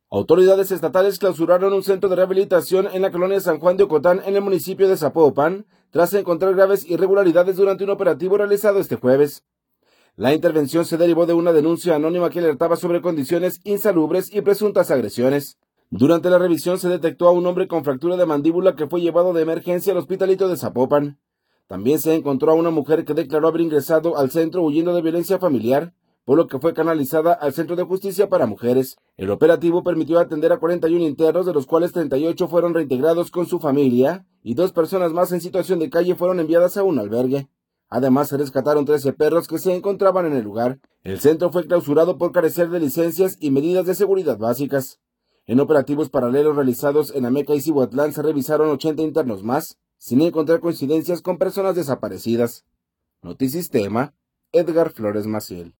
Autoridades estatales clausuraron un centro de rehabilitación en la colonia San Juan de Ocotán, en el municipio de Zapopan, tras encontrar graves irregularidades durante un operativo realizado este jueves. La intervención se derivó de una denuncia anónima que alertaba sobre condiciones insalubres y presuntas agresiones. Durante la revisión se detectó a un hombre con fractura de mandíbula que fue llevado de emergencia al hospitalito de Zapopan. También se encontró a una mujer que declaró haber ingresado al centro huyendo de violencia familiar, por lo que fue canalizada al Centro de Justicia para Mujeres. El operativo permitió atender a 41 internos, de los cuales 38 fueron reintegrados con su familia y 2 personas más en situación de calle fueron enviadas a un albergue. Además, se rescataron 13 perros que se encontraban en el lugar. El centro fue clausurado por carecer de licencias y medidas de seguridad básicas. En operativos paralelos realizados en Ameca y Cihuatlán se revisaron 80 internos más, sin encontrar coincidencias con personas desaparecidas. Notisistema, Edgar Flores Maciel.